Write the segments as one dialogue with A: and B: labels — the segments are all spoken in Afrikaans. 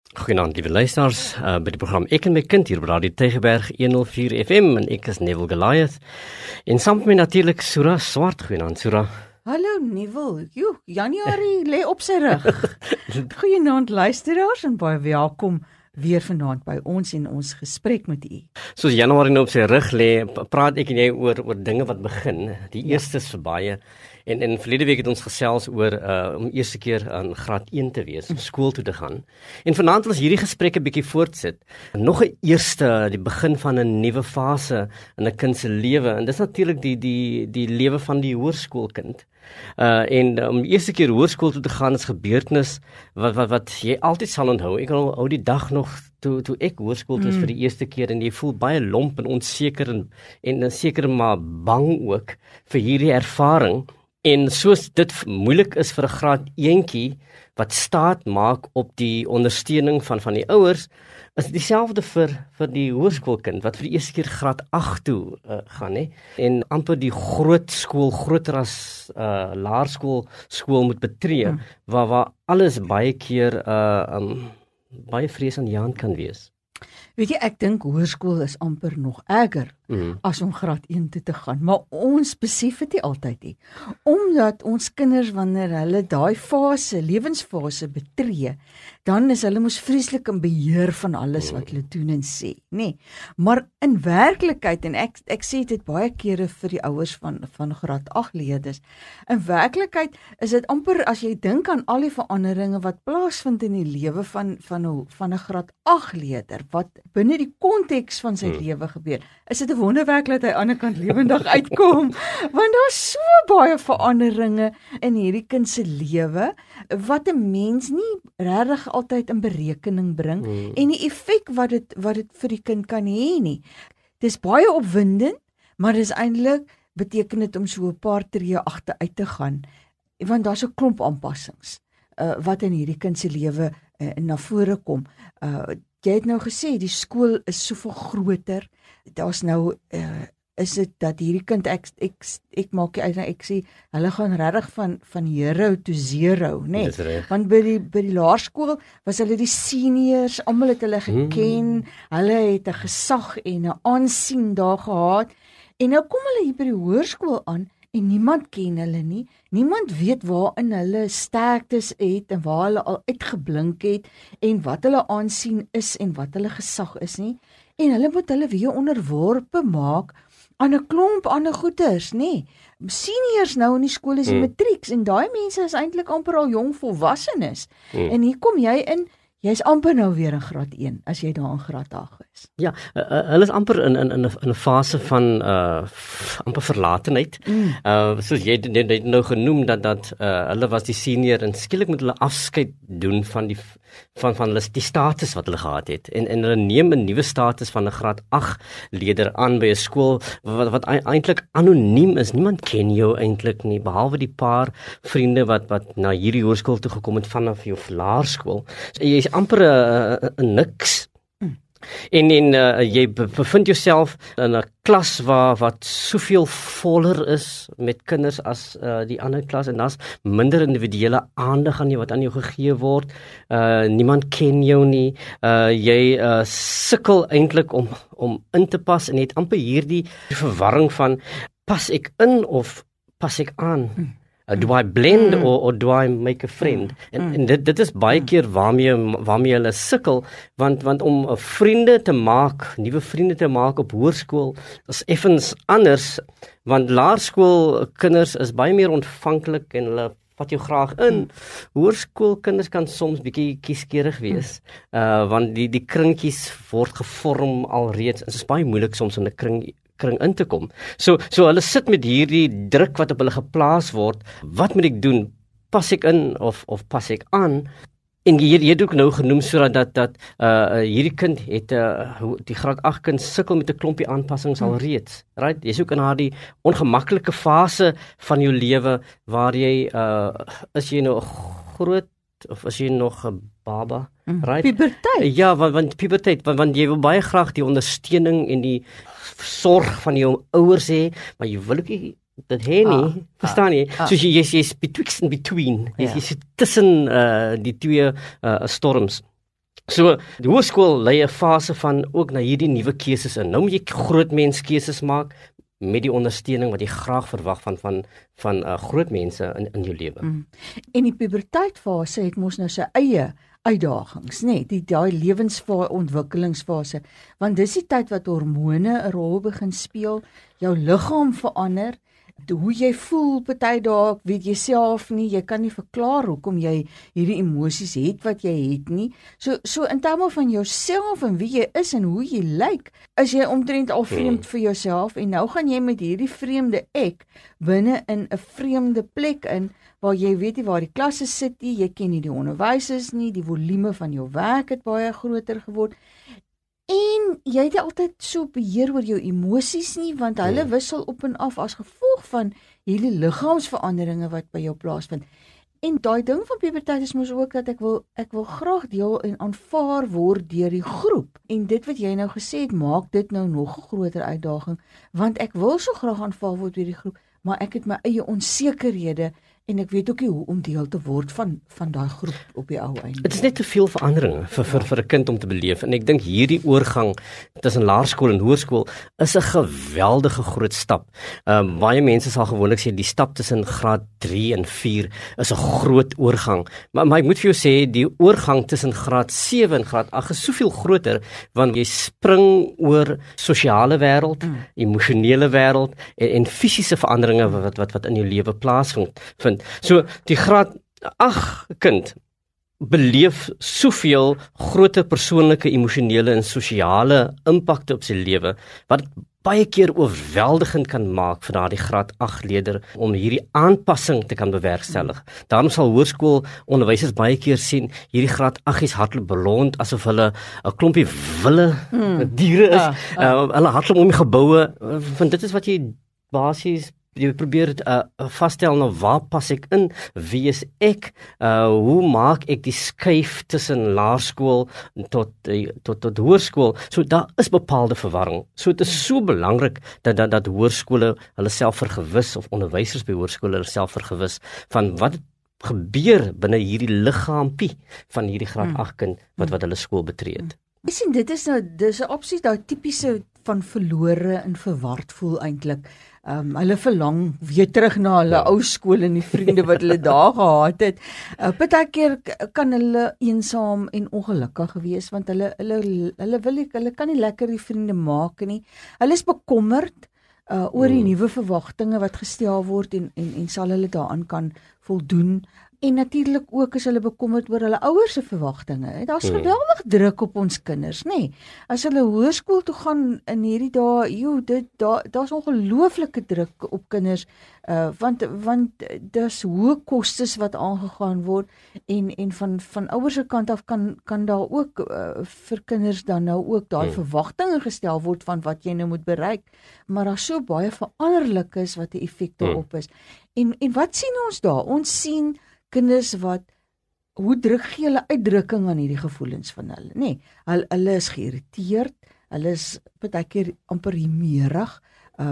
A: Goeienaand, lieve luisteraars, by die program Ek en my kind hier op Radio Tygerberg 104 FM en ek is Neville Goliath en saam met my natuurlik Sura Swart. Goeienaand Sura.
B: Hallo Neville, Januarie lê op sy rug. Goeienaand luisteraars en baie welkom weer vanaand by ons en ons gesprek met u.
A: Soos Januarie nou op sy rug lê, praat ek en jy oor dinge wat begin. Die eerste is verby. En verlede week het ons gesels oor om eerste keer aan graad 1 te wees, skool toe te gaan. En vanaand wil ons hierdie gesprek 'n bietjie voortsit. Nog 'n eerste, die begin van 'n nuwe fase in 'n kind se lewe. En dis natuurlik die lewe van die hoërskoolkind. En om eerste keer hoërskool toe te gaan is gebeurtenis wat jy altyd sal onthou. Ek onthou die dag nog toe ek hoërskool toe was vir die eerste keer en jy voel baie lomp en onseker en seker maar bang ook vir hierdie ervaring. En soos dit moeilik is vir 'n graad 1kie wat staat maak op die ondersteuning van die ouers, is dit dieselfde vir die hoërskoolkind wat vir die eerste keer graad 8 toe gaan, hè? En amper die groot skool, groter as laerskool moet betree, waar alles baie keer baie vrees aan die hand kan wees.
B: Weet jy, ek dink hoërskool is amper nog erger as om graad 1 toe te gaan, maar ons besef dit nie altyd nie. Omdat ons kinders, wanneer hulle daai lewensfase betree, dan is hulle mos vreeslik in beheer van alles wat hulle doen en sê, nee. Maar in werklikheid, en ek sê dit baie kere vir die ouers van graad 8 leerders, in werklikheid is dit amper, as jy dink aan al die veranderinge wat plaasvind in die lewe van 'n graad 8 leerder, wat binne die konteks van sy lewe gebeur, is dit 'n wonderwerk dat hy aan die ander kant lewendig uitkom, want daar's so baie veranderinge in hierdie kind se lewe, wat 'n mens nie regtig altyd in berekening bring, en die effek wat dit vir die kind kan hê nie. Dis baie opwindend, maar dis eintlik beteken dit om so 'n paar tree agteruit te gaan, want daar's 'n klomp aanpassings wat in hierdie kind se lewe na vore kom. Jy het nou gesê, die skool is soveel groter, daar's nou, is dit dat hierdie kind, ek maak uit, ek sê, hulle gaan regtig van hero to zero, nee, want by die laerskool was hulle die seniors, almal het hulle geken, hulle het 'n gesag en 'n aansien daar gehad, en nou kom hulle hier by die hoërskool aan, en niemand ken hulle nie, niemand weet waarin hulle sterktes het, en waar hulle al uitgeblink het, en wat hulle aansien is, en wat hulle gesag is nie, en hulle moet hulle weer onderworpe maak, aan 'n klomp ander goeders, nee. Seniors nou in die skool is die matrieks, en daai mense is eintlik amper al jong volwassenes, en hier kom jy in, jy's amper nou weer in graad 1, as jy daar in graad 8 is.
A: Ja, hulle is amper in 'n fase van amper verlatenheid. Soos jy het nou genoem dat hulle was die senior en skielik moet hulle afskeid doen van hulle die status wat hulle gehad het. En hulle neem 'n nuwe status van 'n graad 8 leerder aan by 'n skool wat eintlik anoniem is. Niemand ken jou eintlik nie, behalwe die paar vriende wat na hierdie hoërskool toe gekom het vanaf jou laerskool. So, jy is amper 'n niks. En jy bevind jouself in 'n klas wat soveel voller is met kinders as die ander klas, en daar's minder individuele aandag aan jou wat aan jou gegee word. Niemand ken jou nie. Jy sukkel eintlik om in te pas, en jy het amper hierdie verwarring van, pas ek in of pas ek aan? Do I blend or do I make a friend? En dit is baie keer waarmee hulle sukkel, want om nuwe vriende te maak op hoërskool is effens anders, want laerskoolkinders is baie meer ontvanklik en hulle vat jou graag in. Hoërskoolkinders kan soms bietjie kieskeurig wees, want die kringetjies word gevorm alreeds, en dit is baie moeilik soms om 'n kring in te kom. So hulle sit met hierdie druk wat op hulle geplaas word. Wat moet ek doen? Pas ek in of pas ek aan? En jy het ook nou genoem sodat hierdie kind het die graad 8 kind sukkel met 'n klompie aanpassings alreeds. Right? Jy's ook in daardie ongemaklike fase van jou lewe waar jy is jy nou groot of as jy nog 'n baba, right?
B: Puberteit.
A: Ja, want puberteit, want jy wil baie graag die ondersteuning en die sorg van jou ouers hê, maar jy wil ook nie dit hê nie, verstaan jy? So jy's betwixt and between. Jy sit tussen die twee storms. So, die hoërskool lei 'n fase van ook na hierdie nuwe keuses in. Nou moet jy groot mens keuses maak met die ondersteuning wat jy graag verwag van groot mense in jou lewe.
B: En die puberteitfase het mos nou sy eie uitdagings, nê, daai lewensontwikkelingsfase, want dis die tyd wat hormone 'n rol begin speel, jou liggaam verander, hoe jy voel, party dae weet jy self nie, jy kan nie verklaar hoekom jy hierdie emosies het wat jy het nie. So in terme van jouself en wie jy is en hoe jy lyk, is jy omtrent al vreemd vir jouself en nou gaan jy met hierdie vreemde ek binne in 'n vreemde plek in waar jy weet nie waar die klasse sit nie, jy ken nie die onderwysers nie, die volume van jou werk het baie groter geword. En jy het altyd so beheer oor jou emosies nie, want hulle wissel op en af as gevolg van hierdie liggaamsveranderinge wat by jou plaasvind. En daai ding van puberteit is mos ook dat ek wil graag deel en aanvaar word deur die groep. En dit wat jy nou gesê het, maak dit nou nog 'n groter uitdaging, want ek wil so graag aanvaar word deur die groep, maar ek het my eie onsekerhede en ek weet ook nie hoe om deel te word van daai groep op die ou einde.
A: Dit is net te veel veranderinge vir 'n kind om te beleef en ek dink hierdie oorgang tussen laerskool en hoërskool is 'n geweldige groot stap. Baie mense sal gewoonlik sê die stap tussen graad 3 en 4 is 'n groot oorgang. Maar ek moet vir jou sê die oorgang tussen graad 7 en graad 8 is soveel groter want jy spring oor sosiale wêreld, emosionele wêreld en fisiese veranderinge wat in jou lewe plaasvind. So die graad 8 kind beleef soveel groter persoonlike, emosionele en sosiale impakte op sy lewe wat baie keer oorweldigend kan maak vir daardie graad 8 leerder om hierdie aanpassing te kan bewerkstellig. Daarom sal hoërskoolonderwysers baie keer sien hierdie graad 8's hardloop rond asof hulle 'n klompie wilde diere is. Hulle hardloop om die geboue, want dit is wat jy basies jy probeer vasstel nou waar pas ek in, wie is ek, hoe maak ek die skuif tussen laerskool tot hoërskool, so daar is bepaalde verwarring, so dit is so belangrik dat hoërskole hulle self vergewis, of onderwysers by hoërskole hulle self vergewis, van wat gebeur binne hierdie liggaampie van hierdie graad 8 kind, wat hulle skool betree het.
B: Ek sien dit is 'n opsie daai tipiese van verlore en verward voel eintlik. Hulle verlang weer terug na hulle ou skool en die vriende wat hulle daar gehad het. Partykeer kan hulle eensaam en ongelukkig wees want hulle kan nie lekker die vriende maak nie. Hulle is bekommerd oor die nuwe verwagtinge wat gestel word en sal hulle daaraan kan voldoen. En natuurlik ook is hulle bekommerd oor hulle ouers se verwagtinge. Daar's geweldig druk op ons kinders, nê. Nee. As hulle hoërskool toe gaan in hierdie dae, daar's ongelooflike druk op kinders, want daar's hoë kostes wat aangegaan word en van ouers se kant af kan daar ook vir kinders dan nou ook daai verwagtinge gestel word van wat jy nou moet bereik, maar daar's so baie veranderlikes wat 'n effek daarop is. En wat sien ons daar? Ons sien kinders hoe gee hulle uitdrukking aan hierdie gevoelens van hulle, nê? Hulle is geïrriteerd, hulle is baie keer amper humeurig,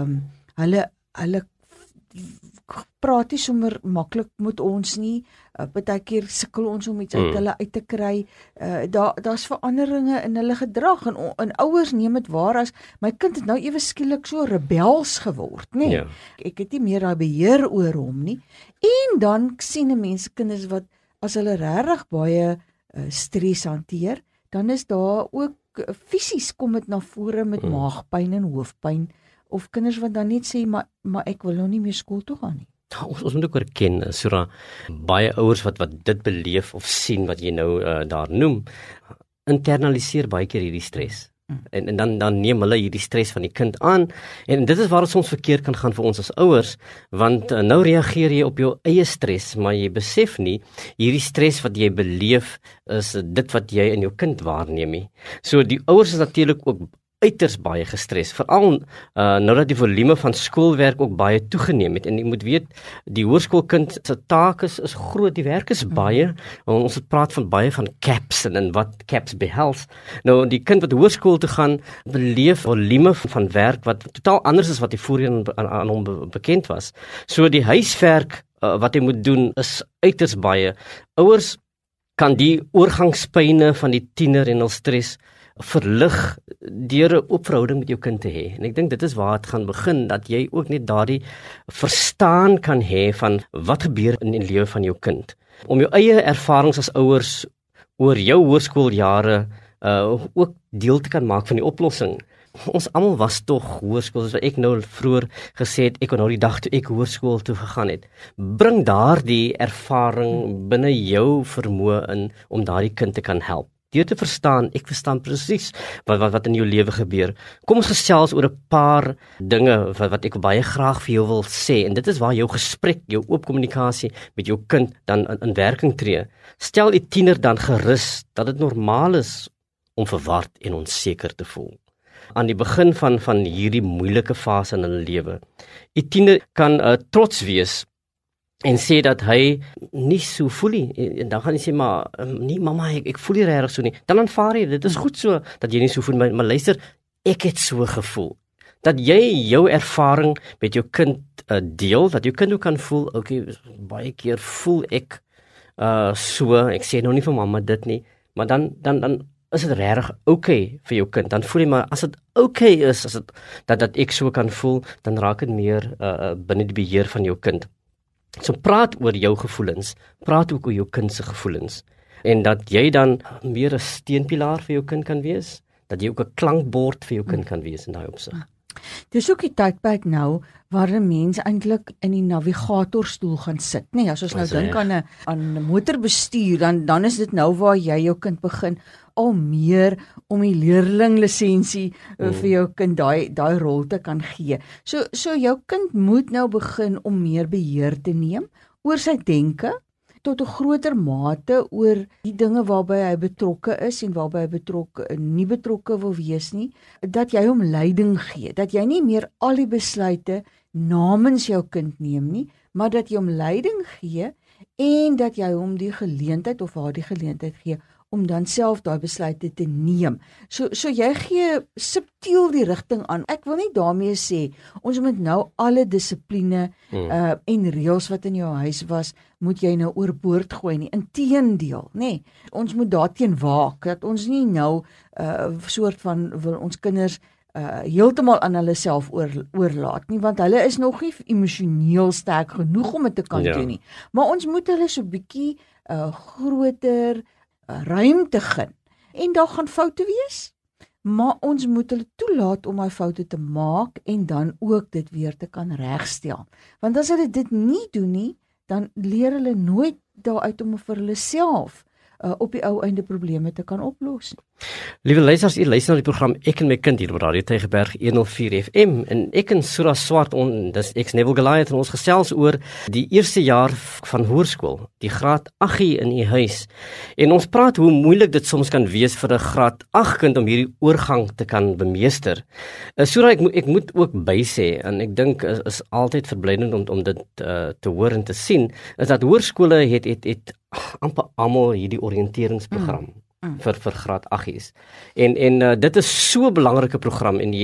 B: hulle praat nie sommer maklik met ons nie, baie keer sukkel ons om iets uit hulle uit te kry, daar's veranderinge in hulle gedrag, en ouers neem dit waar as, my kind het nou ewe skielik so rebels geword, nê? Ja. Ek het nie meer daai beheer oor hom nie, en dan sien 'n mens kinders wat, as hulle regtig baie stres hanteer, dan is daar ook fisies kom dit na vore met maagpyn en hoofpyn, of kinders wat dan net sê, maar ek wil nou nie meer skool toe gaan nie.
A: Ons moet ook erken, Sura, baie ouers wat dit beleef of sien wat jy nou daar noem, internaliseer baie keer hierdie stres. En dan neem hulle hierdie stres van die kind aan, en dit is waar het soms verkeerd kan gaan vir ons as ouers, want nou reageer jy op jou eie stres, maar jy besef nie, hierdie stres wat jy beleef, is dit wat jy in jou kind waarneem nie. So die ouers is natuurlik ook uiters baie gestres, veral nou dat die volume van skoolwerk ook baie toegeneem het, en jy moet weet, die hoërskoolkind se taak is groot, die werk is baie, ons praat van baie van CAPS en wat CAPS behels. Nou die kind wat hoërskool toe gaan, beleef volume van werk wat totaal anders is wat die voorheen aan hom bekend was. So die huiswerk wat hy moet doen is uiters baie. Ouers kan die oorgangspyne van die tiener en hul stres verlig deur 'n oop verhouding met jou kind te hê. En ek dink dit is waar dit gaan begin, dat jy ook net daardie verstaan kan hê van wat gebeur in die lewe van jou kind. Om jou eie ervarings as ouers oor jou hoërskooljare ook deel te kan maak van die oplossing. Ons almal was tog hoërskool, soos ek nou vroeër gesê het, ek onthou die dag toe ek hoërskool toe gegaan het. Bring daardie ervaring binne jou vermoë in om daardie kind te kan help. Deur te verstaan, ek verstaan presies wat in jou lewe gebeur. Kom ons gesels oor 'n paar dinge wat ek baie graag vir jou wil sê, en dit is waar jou gesprek, jou oop kommunikasie met jou kind dan in werking tree. Stel die tiener dan gerus dat dit normaal is om verward en onseker te voel. Aan die begin van hierdie moeilike fase in hulle lewe. Die tiener kan trots wees en sê dat hy nie so voel nie. En dan gaan hy sê, maar nee mamma, ek voel nie regtig so nie. Dan aanvaar jy, dit is goed so dat jy nie so voel, maar luister, ek het so gevoel. Dat jy jou ervaring met jou kind deel, dat jou kind ook kan voel, okay, baie keer voel ek so, ek sê nou nie vir mamma dit nie, maar dan is dit regtig okay vir jou kind. Dan voel jy maar, as dit okay is, as dit, dat ek so kan voel, dan raak dit meer binne die beheer van jou kind. So praat oor jou gevoelens, praat ook oor jou kind se gevoelens, en dat jy dan meer 'n steunpilaar vir jou kind kan wees, dat jy ook 'n klankbord vir jou kind kan wees in daai opsig.
B: Dis ook die tydperk nou waar 'n mens eintlik in die navigatorstoel gaan sit, nee, as ons nou dink aan 'n motorbestuur, dan is dit nou waar jy jou kind begin al meer om die leerlinglisensie vir jou kind daai rol te kan gee. So jou kind moet nou begin om meer beheer te neem oor sy denke, tot 'n groter mate oor die dinge waarby hy betrokke is en waarby hy nie betrokke wil wees nie, dat jy hom leiding gee, dat jy nie meer al die besluite namens jou kind neem nie, maar dat jy hom leiding gee en dat jy hom die geleentheid of haar die geleentheid gee om dan self daai besluite te neem. So jy gee subtiel die rigting aan. Ek wil nie daarmee sê, ons moet nou alle dissipline en reëls wat in jou huis was, moet jy nou oorboord gooi nie. Inteendeel, nê. Ons moet daarteen waak, dat ons nie nou soort van wil ons kinders heeltemal aan hulle self oorlaat nie, want hulle is nog nie emosioneel sterk genoeg om dit te kan doen nie. Maar ons moet hulle so 'n bietjie groter ruimte gun. En daar gaan foute wees, maar ons moet hulle toelaat om daai foute te maak en dan ook dit weer te kan regstel. Want as hulle dit nie doen nie, dan leer hulle nooit daaruit om vir hulle self op die ou einde probleme te kan oplos.
A: Liewe luisters, u luister na die program Ek en my kind hier op Radio Tygerberg 104 FM en ek en Sura Swart, dis ek's Neville Goliath en ons gesels oor die eerste jaar van hoërskool, die graad 8 in u huis. En ons praat hoe moeilik dit soms kan wees vir 'n graad 8 kind om hierdie oorgang te kan bemeester. Sura, ek moet ook bysê, en ek dink is altyd verblydend om dit te hoor en te sien, is dat hoërskole het amper almal hierdie oriënteringsprogram vir graad 8's. En dit is so 'n belangrike program, en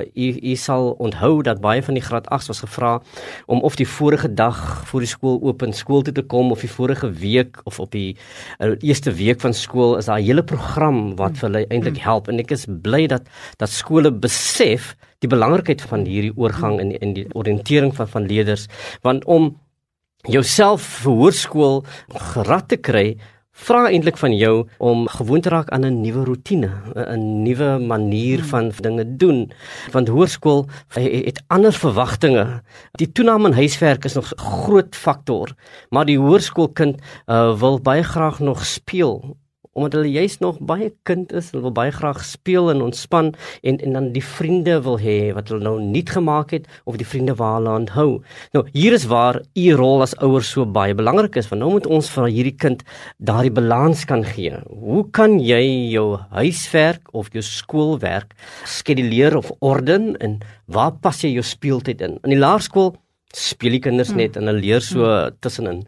A: jy sal onthou dat baie van die graad 8's was gevra om of die vorige dag voor die skool open skool toe te kom, of die vorige week, of op die eerste week van skool, is daar 'n hele program wat vir hulle eintlik help, en ek is bly dat skole besef die belangrikheid van hierdie oorgang en die oriëntering van leerders, want om jouself vir hoërskool gerad te kry, vra eintlik van jou om gewoon te raak aan 'n nuwe roetine, 'n nuwe manier van dinge doen, want hoërskool het ander verwagtinge. Die toename in huiswerk is nog 'n groot faktor, maar die hoërskoolkind wil baie graag nog speel, omdat hulle juist nog baie kind is, hulle wil baie graag speel en ontspan, en dan die vriende wil hê wat hulle nou nie gemaak het, of die vriende waar hulle aanhou. Nou, hier is waar u rol as ouers so baie belangrik is, want nou moet ons vir hierdie kind daardie balans kan gee. Hoe kan jy jou huiswerk of jou skoolwerk skeduleer of orden, en waar pas jy jou speeltyd in? In die laerskool speel die kinders net, en hulle leer so tussenin.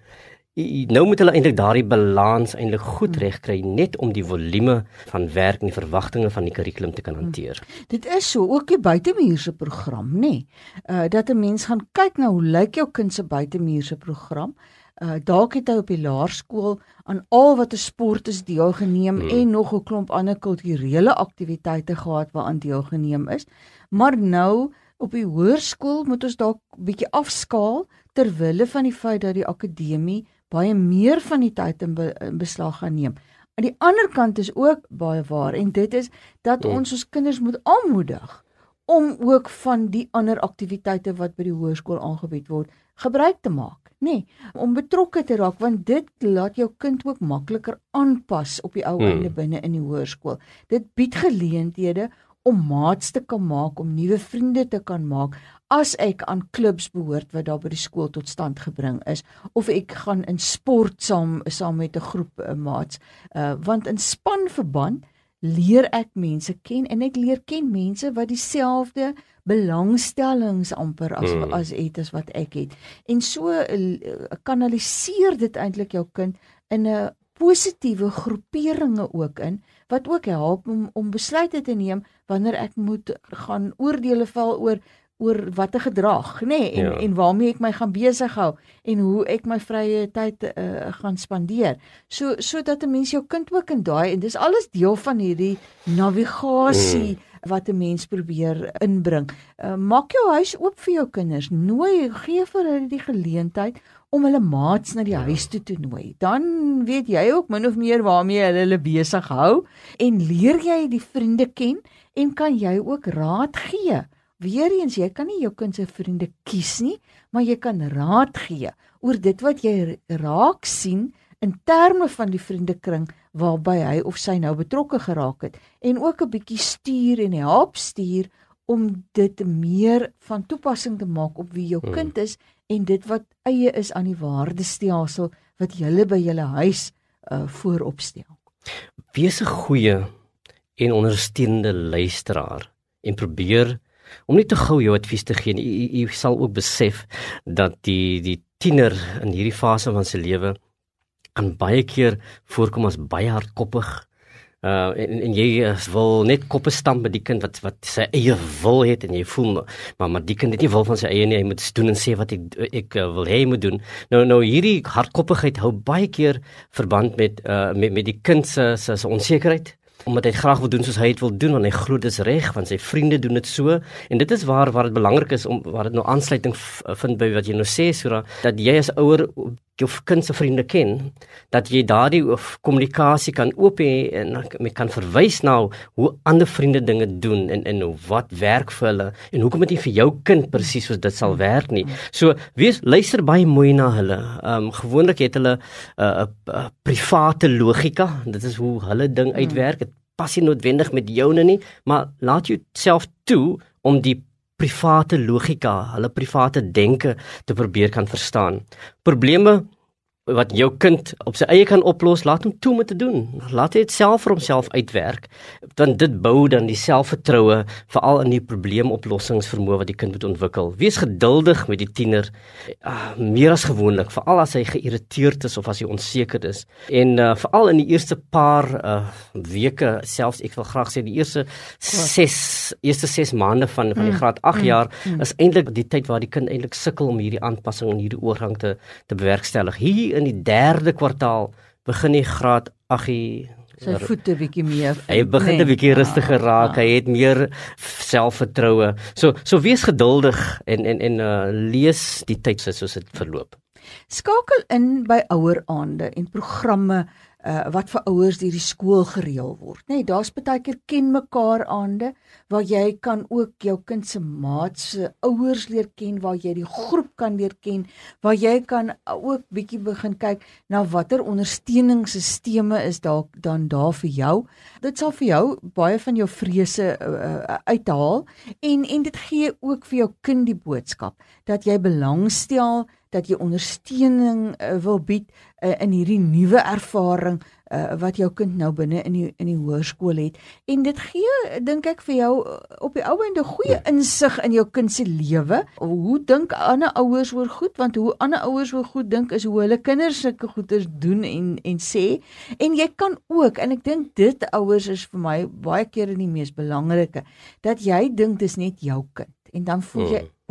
A: Nou moet hulle eintlik daardie balans eintlik goed regkry, net om die volume van werk en die verwagtinge van die kurrikulum te kan hanteer.
B: Dit is so, ook die buitemuurse program, nê? Dat 'n mens gaan kyk na hoe lyk jou kind se buitemuurse program, Dalk het hy op die laerskool aan al wat 'n sport is deelgeneem en nog 'n klomp ander kulturele aktiwiteite gehad waaraan deelgeneem is. Maar nou op die hoërskool moet ons dalk 'n bietjie afskaal ter wille van die feit dat die akademie baie meer van die tyd in beslag gaan neem. Aan die ander kant is ook baie waar en dit is dat ons kinders moet aanmoedig om ook van die ander aktiwiteite wat by die hoërskool aangebied word, gebruik te maak. Nee, om betrokke te raak, want dit laat jou kind ook makliker aanpas op die ou einde binne in die hoërskool. Dit bied geleenthede om maats te kan maak, om nuwe vriende te kan maak, as ek aan klubs behoort wat daar by die skool tot stand gebring is, of ek gaan in sport saam met 'n groep maats, want in spanverband leer ek mense ken, en ek leer ken mense wat dieselfde belangstellings amper as het as wat ek het. En so kanaliseer dit eintlik jou kind in 'n positiewe groeperinge ook in, wat ook help om besluite te neem wanneer ek moet gaan oordeele vel oor watter gedrag, en waarmee ek my gaan besig hou en hoe ek my vrye tyd gaan spandeer. Sodat 'n mens jou kind ook in daai, en dis alles deel van hierdie navigasie wat 'n mens probeer inbring. Maak jou huis oop vir jou kinders, gee vir hulle die geleentheid om hulle maats na die huis toe te nooi. Dan weet jy ook min of meer waarmee hulle besig hou, en leer jy die vriende ken, en kan jy ook raad gee. Weereens, jy kan nie jou kind se vriende kies nie, maar jy kan raad gee oor dit wat jy raak sien in terme van die vriendekring waarby hy of sy nou betrokke geraak het, en ook 'n bietjie stuur en help stuur om dit meer van toepassing te maak op wie jou kind is en dit wat eie is aan die waardestelsel wat julle by julle huis vooropstel.
A: Wees 'n goeie en ondersteunende luisteraar en probeer om nie te gou jou advies te gee. Jy sal ook besef dat die tiener in hierdie fase van sy lewe kan baie keer voorkom as baie hardkoppig. En jy wil net koppe stamp met die kind wat sy eie wil het, en jy voel, maar die kind het nie wil van sy eie nie, hy moet doen en sê wat ek wil hê hy moet doen. Nou hierdie hardkoppigheid hou baie keer verband met die kind se onsekerheid, omdat hy graag wil doen soos hy het wil doen, want hy glo dit is reg, want sy vriende doen dit so, en dit is waar dit belangrik is, waar dit nou aansluiting vind by wat jy nou sê, Sura, dat jy as ouer jou kind se vriende ken, dat jy daardie kommunikasie kan oop hê en kan verwys na hoe ander vriende dinge doen en wat werk vir hulle en hoekom dit nie vir jou kind presies soos dit sal werk nie. So luister baie mooi na hulle. Gewoonlik het hulle 'n private logika, dit is hoe hulle ding uitwerk. Dit pas nie noodwendig met joune nie, maar laat jouself toe om die private logika, hulle private denke te probeer kan verstaan. Probleme wat jou kind op sy eie kan oplos, laat hom toe om te doen. Laat hy dit self vir homself uitwerk, want dit bou dan die selfvertroue, veral in die probleemoplossingsvermoë wat die kind moet ontwikkel. Wees geduldig met die tiener, meer as gewoonlik, veral as hy geïrriteerd is of as hy onseker is. En veral in die eerste paar weke, selfs ek wil graag sê die eerste 6 maande van die graad 8 jaar, is eintlik die tyd waar die kind eintlik sukkel om hierdie aanpassing en hierdie oorgang te bewerkstellig. Hier in die 3de kwartaal begin die graad 8
B: sy voete bietjie meer.
A: Hy begin 'n bietjie rustiger raak, hy het meer selfvertroue. So wees geduldig en lees die tyd soos dit verloop.
B: Skakel in by oueraande en programme wat vir ouers deur die skool gereël word. Daar's baie keer ken mekaar aande waar jy kan ook jou kind se maats se ouers leer ken, waar jy die groep kan leer ken, waar jy kan ook bietjie begin kyk na watter ondersteuningssisteme is dan daar vir jou. Dit sal vir jou baie van jou vrese uithaal en dit gee ook vir jou kind die boodskap dat jy belangstel, dat jy ondersteuning wil bied in hierdie nuwe ervaring wat jou kind nou binne in die hoërskool het. En dit gee, dink ek, vir jou op die ou einde goeie insig in jou kind se lewe. Hoe dink ander ouers oor goed? Want hoe ander ouers oor goed dink is hoe hulle kinders sulke goeders doen en sê. En jy kan ook, en ek dink dit ouers is vir my baie keer die mees belangrike, dat jy dink dis net jou kind. En dan voel jy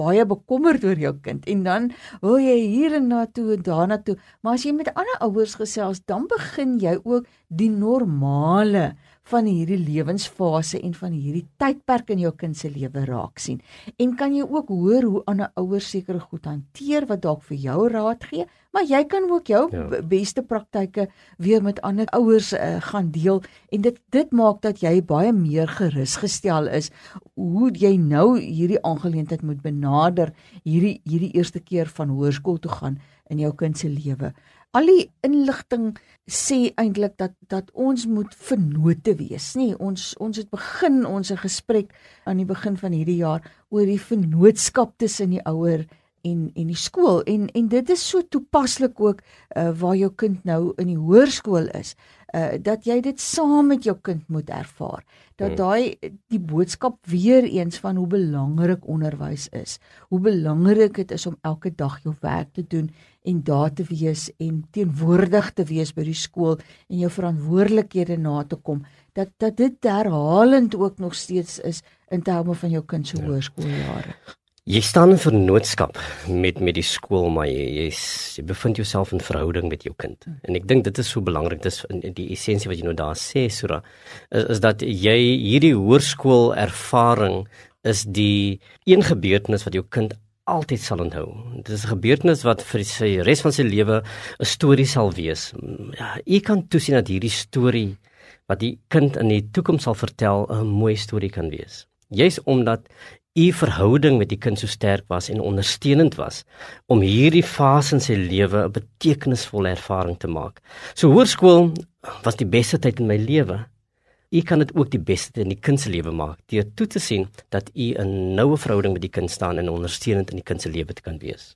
B: baie bekommerd oor jou kind en dan wil jy hier en na toe en daar na toe. Maar as jy met ander ouers gesels, dan begin jy ook die normale van hierdie lewensfase en van hierdie tydperk in jou kind se lewe raak sien. En kan jy ook hoor hoe ander ouers sekere goed hanteer wat dalk vir jou raad gee, maar jy kan ook jou beste praktyke weer met ander ouers gaan deel en dit maak dat jy baie meer gerusgestel is hoe jy nou hierdie aangeleentheid moet benader, hierdie eerste keer van hoërskool toe gaan in jou kind se lewe. Al die inligting sê eintlik dat ons moet vennote wees, nie? Ons het begin ons gesprek aan die begin van hierdie jaar oor die vennootskap tussen die ouer en die skool en dit is so toepaslik ook waar jou kind nou in die hoërskool is, dat jy dit saam met jou kind moet ervaar, dat die boodskap weer eens van hoe belangrik onderwys is, hoe belangrik dit is om elke dag jou werk te doen en daar te wees en teenwoordig te wees by die skool en jou verantwoordelikhede na te kom, dat dit herhalend ook nog steeds is in terme van jou kind se hoërskooljare.
A: Jy staan in vennootskap met die skool, maar jy bevind jouself in verhouding met jou kind. En ek dink dit is so belangrik, dis die essensie wat jy nou daar sê, Sura, is dat jy hierdie hoërskool ervaring is die een gebeurtenis wat jou kind altyd sal onthou. Dit is 'n gebeurtenis wat vir sy res van sy lewe 'n storie sal wees. Ja, jy kan toesien dat hierdie storie wat die kind in die toekoms sal vertel 'n mooi storie kan wees. Juis omdat u verhouding met die kind so sterk was en ondersteunend was om hierdie fase in sy lewe 'n betekenisvolle ervaring te maak. So hoërskool was die beste tyd in my lewe. U kan dit ook die beste in die kind se lewe maak deur toe te sien dat u 'n noue verhouding met die kind staan en ondersteunend in die kind se lewe te kan wees.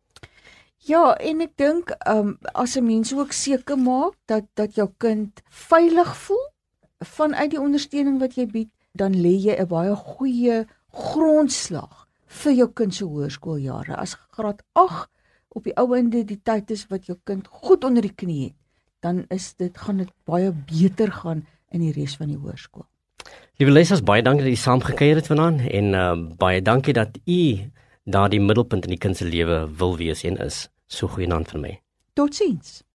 B: Ja, en ek dink as 'n mens ook seker maak dat jou kind veilig voel vanuit die ondersteuning wat jy bied, dan lê jy 'n baie goeie grondslag vir jou kind se hoërskooljare. As graad 8 op die ou einde die tyd is wat jou kind goed onder die knie het, dan gaan dit baie beter gaan in die res van die hoërskool.
A: Liewe luisters, baie dankie dat jy saamgekuier het vanaand en baie dankie dat u daardie middelpunt in die kind se lewe wil wees en is. So goeienaand vir my.
B: Totsiens.